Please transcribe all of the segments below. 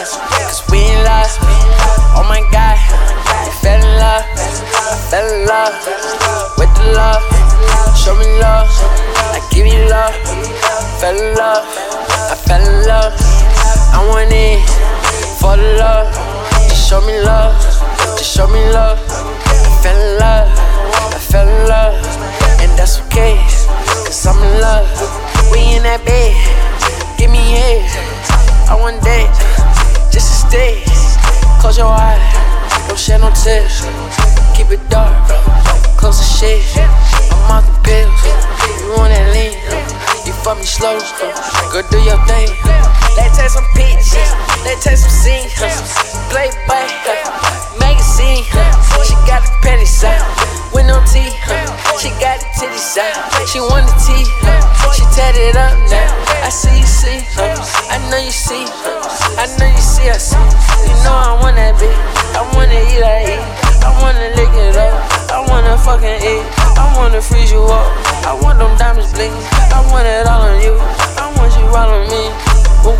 cause we in love. Oh my God, I fell in love. I fell in love with the love. Show me love, I give you love. Fell in love, I fell in love. I went in for the love. Just show me love, just show me love. I fell in love, I fell in love. And that's okay, cause I'm in love. We in that bed, give me head. I want that, just to stay. Close your eyes, don't shed no tears. Keep it dark, close the shade. I'm off the pills, you want that lean. You fuck me slow, go do your thing. Let's take some pictures, let's take some scenes. Playboy, magazine. She got the petty side, with no tea. She got the titty side, she want the tea. She tatted up now, I see you see. I know you see, I know you see, I see. You know I want that bitch, I wanna eat, I eat. I wanna lick it up, I wanna fucking eat. I wanna freeze you up, I want them diamonds bling. I want it all on you, I want you all on me. Ooh.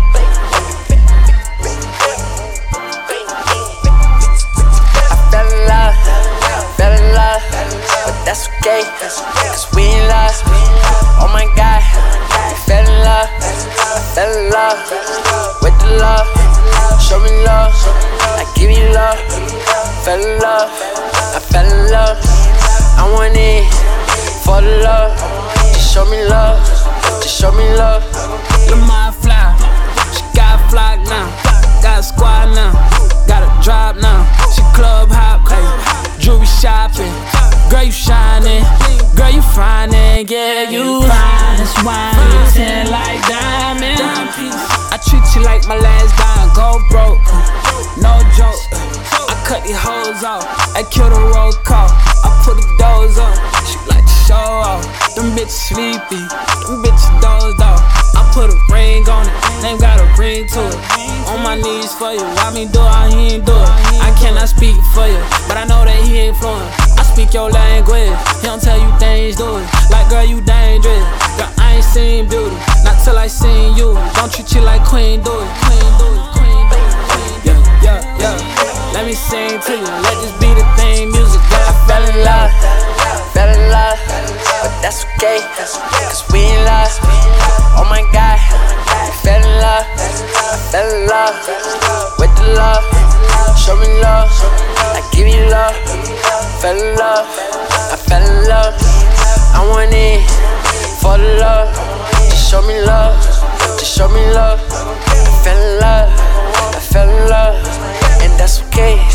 I fell in love, but that's okay, cause we in love. Oh my God, I fell in love. I fell in love with the love. Show me love, I give you love. Fell in love, I fell in love. I went in for the love. Just show me love, just show me love. Look my fly, she got a flock now. Got a squad now, got a drop now. She club hop, ay, jewelry shopping. Girl, you shining, girl, you finding. Yeah, you fine as wine, you tan like diamond. I treat you like my last dime, go broke, no joke. I cut these hoes off, I kill the roll call. I put the doors on, she like to show off. Them bitches sleepy, them bitches dozed off. I put a ring on it, name got a ring to it. On my knees for you, why me do it, he ain't do it. I cannot speak for you, but I know that he ain't fluent. I speak your language, he don't tell you things, do it. Like girl, you dangerous, girl, I ain't seen beauty, not till I seen you. Don't treat you like queen, do it, queen, do it, queen, do it, queen, do it. Yeah, yeah, yeah. Let me sing to you, let this be the theme music. Girl, I fell in love, but that's okay, cause we in love. Oh my God, I fell in love. I fell in love with the love. Show me love, I give you love. Fell in love, I fell in love. I went in for the love. Just show me love, just show me love. I fell in love, and that's okay.